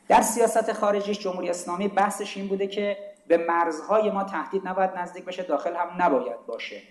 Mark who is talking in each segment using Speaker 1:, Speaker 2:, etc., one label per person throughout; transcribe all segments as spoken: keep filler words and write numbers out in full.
Speaker 1: در سیاست خارجیش جمهوری اسلامی بحثش این بوده که به مرزهای ما تهدید نباید نزدیک بشه، داخل هم نباید باشه.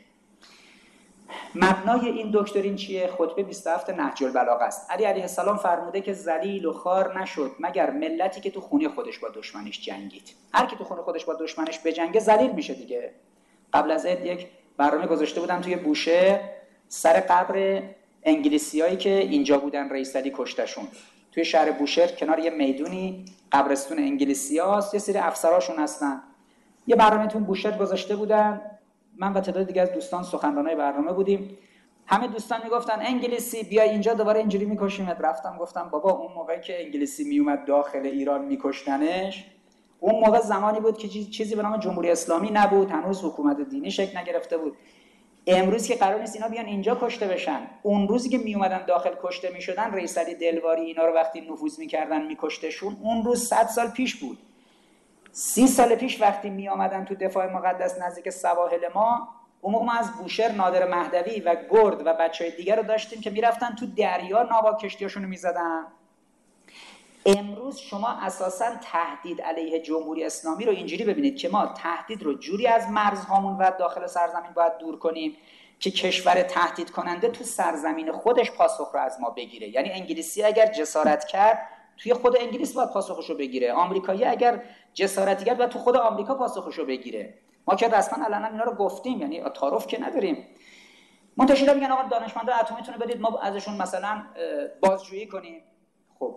Speaker 1: مبنای این دکترین چیه؟ خطبه بیست و هفت نهج البلاغه است. علی علیه السلام فرموده که ذلیل و خوار نشد مگر ملتی که تو خونه خودش با دشمنش جنگید. هر کی تو خونه خودش با دشمنش بجنگه ذلیل میشه دیگه. قبل از عید یک برنامه گذاشته بودم توی بوشه سر قبر انگلیسیایی که اینجا بودن، رئیس علی کشتشون. توی شهر بوشهر کنار یه میدونی قبرستون انگلیسیاست، یه سری افسراشون هستن. یه برنامه تو بوشهر گذاشته بودن، من و تعداد دیگه از دوستان سخنرانای برنامه بودیم. همه دوستان میگفتن انگلیسی بیا اینجا دوباره اینجوری میکشیمت. رفتم گفتم بابا اون موقعی که انگلیسی میومد داخل ایران میکشتنش، اون موقع زمانی بود که چیزی به نام جمهوری اسلامی نبود، هنوز حکومت دینی شکل نگرفته بود. امروز که قرار نیست اینا بیان اینجا کشته بشن. اون روزی که میومدن داخل کشته میشدن، رئیس علی دلواری اینا رو وقتی نفوذ میکردن میکشتشون، اون روز صد سال پیش بود. سی سال پیش وقتی می آمدن تو دفاع مقدس نزدیک سواحل ما، اون موقع ما از بوشهر نادر مهدوی و گرد و بچهای دیگر رو داشتیم که میرفتن تو دریا ناوا کشتیاشون رو میزدن. امروز شما اساساً تهدید علیه جمهوری اسلامی رو اینجوری ببینید که ما تهدید رو جوری از مرزهامون و داخل سرزمین باید دور کنیم که کشور تهدید کننده تو سرزمین خودش پاسخ رو از ما بگیره. یعنی انگلیسی اگر جسارت کرد توی خود انگلیس باید پاسخشو بگیره، آمریکایی اگر جسارتی کرد باید تو خود آمریکا پاسخشو بگیره. ما که رسما علنا اینا رو گفتیم، یعنی تعارف که نداریم. منتشرا میگن آقا دانشمندا اتمیتون رو بدید ما ازشون مثلا بازجویی کنیم. خب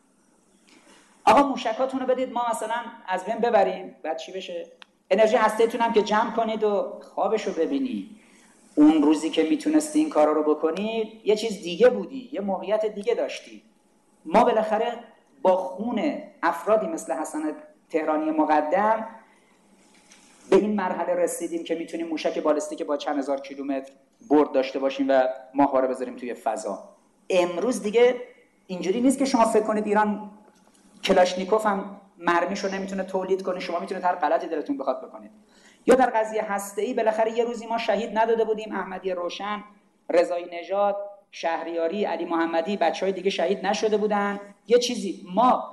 Speaker 1: آقا موشکاتون رو بدید ما مثلا از بین ببریم، بعد چی بشه؟ انرژی هسته‌تون هم که جمع کنید و خوابشو ببینید. اون روزی که میتونستی این کارا رو بکنید یه چیز دیگه بودی، یه موقعیت دیگه داشتی. ما بالاخره با خون افرادی مثل حسن تهرانی مقدم به این مرحله رسیدیم که میتونیم موشک بالستیک با چند هزار کیلومتر برد داشته باشیم و ماه‌ها رو بذاریم توی فضا. امروز دیگه اینجوری نیست که شما فکر کنید ایران کلاشنیکوف هم مرمیشو نمیتونه تولید کنه، شما میتونید هر غلطی دلتون بخواد بکنید. یا در قضیه هسته‌ای بالاخره یه روزی ما شهید نداده بودیم، احمدی روشن، رضایی نژاد، شهریاری، علی محمدی، بچهای دیگه شهید نشده بودن. یه چیزی ما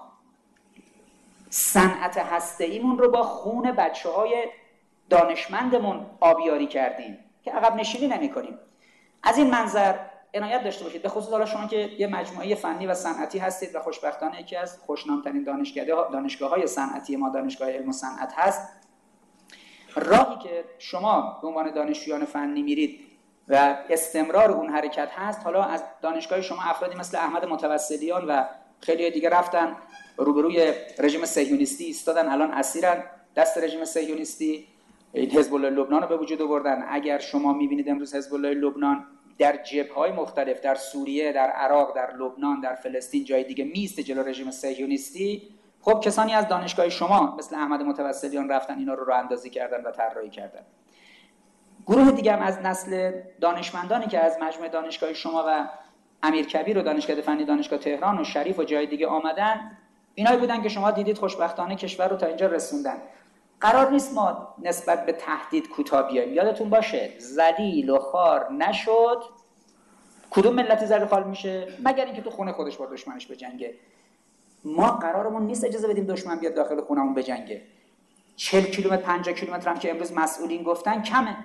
Speaker 1: صنعت هسته‌ایمون رو با خون بچه‌های دانشمندمون آبیاری کردیم که عقب نشینی نمی‌کنیم. از این منظر عنایت داشته باشید، به خصوص حالا شما که یه مجموعه فنی و صنعتی هستید و خوشبختانه یکی از خوشنام‌ترین دانشگاه‌ها دانشگاه‌های صنعتی ما دانشگاه علم و صنعت هست. راهی که شما به عنوان دانشجویان فنی میرید و استمرار اون حرکت هست، حالا از دانشگاه شما افرادی مثل احمد متوسلیان و خیلی دیگه رفتن روبروی رژیم صهیونیستی ایستادن، الان اسیرن دست رژیم صهیونیستی. حزب الله لبنان رو به وجود آوردن. اگر شما میبینید امروز حزب الله لبنان در جبهه‌های مختلف، در سوریه، در عراق، در لبنان، در فلسطین، جای دیگه میسته جلو رژیم صهیونیستی، خب کسانی از دانشگاه شما مثل احمد متوسلیان رفتن اینا رو راه اندازی کردن و طراحی کردن. گروه دیگه هم از نسل دانشمندانی که از مجموعه دانشگاه شما و امیرکبیر و دانشکده فنی دانشگاه تهران و شریف و جای دیگه آمدن، اینایی بودن که شما دیدید خوشبختانه کشور رو تا اینجا رسوندن. قرار نیست ما نسبت به تهدید کوتاه بیاییم. یادتون باشه ذلیل و خوار نشد. کدوم ملت ذلیل خوار میشه؟ مگر اینکه تو خونه خودش با دشمنش بجنگه. ما قرارمون نیست اجازه بدیم دشمن بیاد داخل خونمون بجنگه. چهل کیلومتر پنجاه کیلومتر هم که امروز مسئولین گفتن کمه.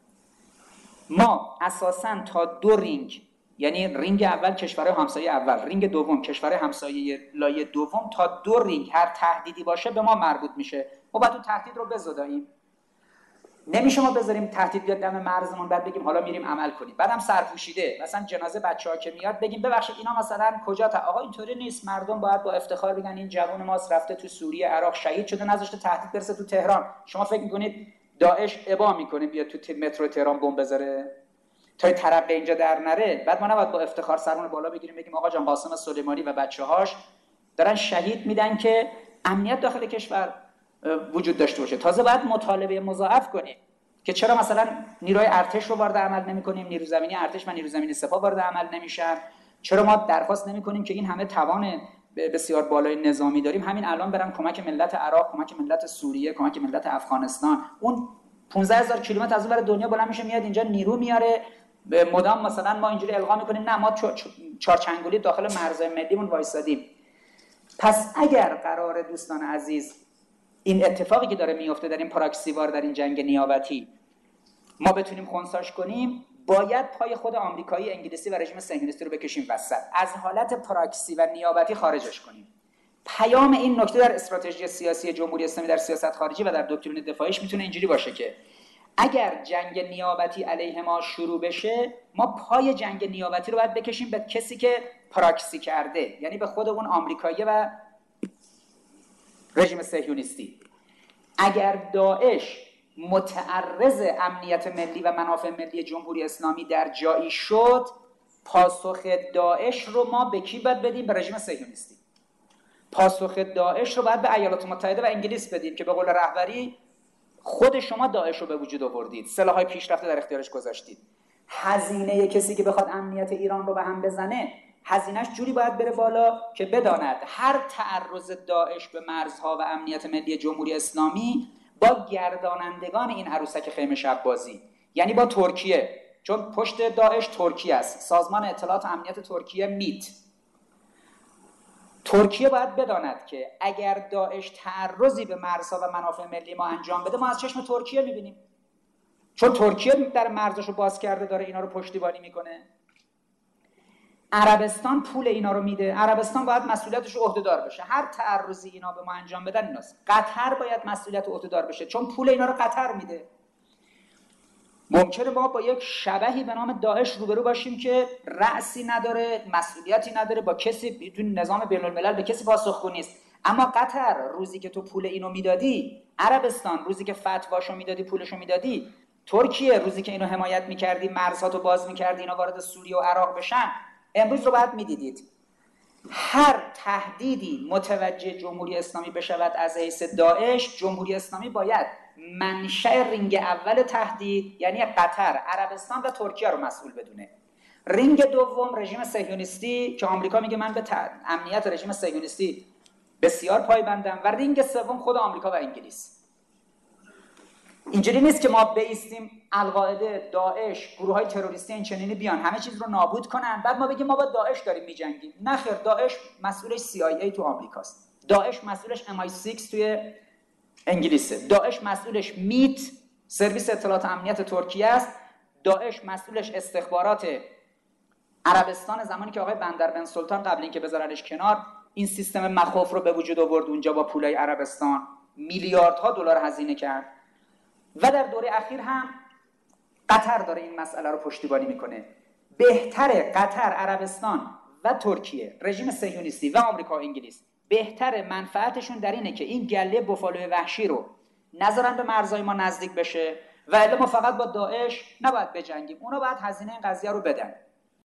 Speaker 1: ما اساساً تا دو رینگ، یعنی رینگ اول کشورهای همسایه اول، رینگ دوم کشورهای همسایه لایه دوم، تا دو رینگ هر تهدیدی باشه به ما مربوط میشه. ما باید اون تهدید رو بزداییم. نمیشه ما بذاریم تهدید بیاد دم مرزمون بعد بگیم حالا میریم عمل کنیم. بعدم سرپوشیده مثلا جنازه بچه‌ها که میاد بگیم ببخشید اینا مثلا کجا تا آقا اینطوری نیست. مردم باید با افتخار بگن این جوان ماست رفته تو سوریه عراق شهید شده، نذاشته تهدید برسه تو تهران. شما فکر میکنید داعش ابا میکنه بیاد تو مترو تهران بمب بذاره تا ترقه اینجا در نره؟ بعد ما نباید با افتخار سرمون بالا بگیریم بگیم آقا جان قاسم سلیمانی و بچه‌هاش دارن شهید میدن که امنیت داخل کشور وجود داشته باشه. تازه باید مطالبه مضاعف کنیم که چرا مثلا نیروی ارتش رو وارد عمل نمی‌کنیم، نیرو زمینی ارتش و نیرو زمینی سپاه وارد عمل نمیشن؟ چرا ما درخواست نمی‌کنیم که این همه توان بسیار بالای نظامی داریم همین الان برن کمک ملت عراق، کمک ملت سوریه، کمک ملت افغانستان؟ اون پانزده هزار کیلومتر از اون ور دنیا بلند میشه میاد اینجا نیرو میاره. مدام مثلا ما اینجوری القا می‌کنیم نه ما چارچنگولی داخل مرزهای ملیمون وایسادیم. پس اگر قرار دوستان عزیز این اتفاقی که داره میفته در این پراکسیوار، در این جنگ نیابتی ما بتونیم خنثیش کنیم، باید پای خود آمریکایی، انگلیسی و رژیم صهیونیستی رو بکشیم وسط، از حالت پراکسی و نیابتی خارجش کنیم. پیام این نکته در استراتژی سیاسی جمهوری اسلامی در سیاست خارجی و در دکترین دفاعیش میتونه اینجوری باشه که اگر جنگ نیابتی علیه ما شروع بشه، ما پای جنگ نیابتی رو باید بکشیم به کسی که پراکسی کرده، یعنی به خود اون آمریکایی و رژیم صهیونیستی. اگر داعش متعرض امنیت ملی و منافع ملی جمهوری اسلامی در جایی شد، پاسخ داعش رو ما به کی باید بدیم؟ به رژیم صهیونیستی. پاسخ داعش رو باید به ایالات متحده و انگلیس بدیم که به قول رهبری خود شما داعش رو به وجود آوردید، سلاح‌های پیشرفته در اختیارش گذاشتید. هزینه کسی که بخواد امنیت ایران رو به هم بزنه، هزینه‌اش جوری باید بره بالا که بداند هر تعرض داعش به مرزها و امنیت ملی جمهوری اسلامی با گردانندگان این عروسک خیمه شب بازی، یعنی با ترکیه، چون پشت داعش ترکیه است، سازمان اطلاعات امنیت ترکیه میت، ترکیه باید بداند که اگر داعش تعرضی به مرزها و منافع ملی ما انجام بده، ما از چشم ترکیه میبینیم، چون ترکیه در مرزش رو باز کرده، داره اینا رو پشتیبانی میکنه. عربستان پول اینا رو میده، عربستان باید مسئولیتش رو عهده‌دار بشه، هر تعرضی اینا به ما انجام بدن ایناست. قطر باید مسئولیت عهده‌دار بشه، چون پول اینا رو قطر میده. ممکنه ما با یک شبحی به نام داعش روبرو باشیم که رأسی نداره، مسئولیتی نداره، با کسی تو نظام بین الملل به کسی پاسخگو نیست. اما قطر روزی که تو پول اینو میدادی، عربستان روزی که فتواشو میدادی، پولشو میدادی، ترکیه روزی که اینو حمایت میکردی، مرزهاتو باز میکردی اینا وارد سوریه و عراق بشن، امروز رو باید میدیدید. هر تهدیدی متوجه جمهوری اسلامی بشود از حیث داعش، جمهوری اسلامی باید منشأ رینگ اول تهدید یعنی قطر، عربستان و ترکیه رو مسئول بدونه. رینگ دوم رژیم صهیونیستی که آمریکا میگه من به امنیت رژیم صهیونیستی بسیار پایبندم، و رینگ سوم خود آمریکا و انگلیس. اینجوری نیست که ما بایستیم القاعده، داعش، گروه‌های تروریستی این چنینی بیان همه چیز رو نابود کنن، بعد ما بگیم ما با داعش داریم میجنگیم. نه خیر، داعش مسئولش سی آی ای تو آمریکاست، داعش مسئولش ام آی سیکس توی انگلیسه، داعش مسئولش میت سرویس اطلاعات امنیت ترکیه است، داعش مسئولش استخبارات عربستان زمانی که آقای بندر بن سلطان قبل اینکه بذارنش کنار این سیستم مخوف رو به وجود آورد اونجا، با پولای عربستان میلیاردها دلار هزینه کرد. و در دوره اخیر هم قطر داره این مسئله رو پشتیبانی میکنه. بهتره قطر، عربستان و ترکیه، رژیم صهیونیستی و آمریکا و انگلیس، بهتره منفعتشون در اینه که این گله بوفالوی وحشی رو نذارن به مرزهای ما نزدیک بشه، و الا ما فقط با داعش نباید بجنگیم، اونا باید هزینه این قضیه رو بدن.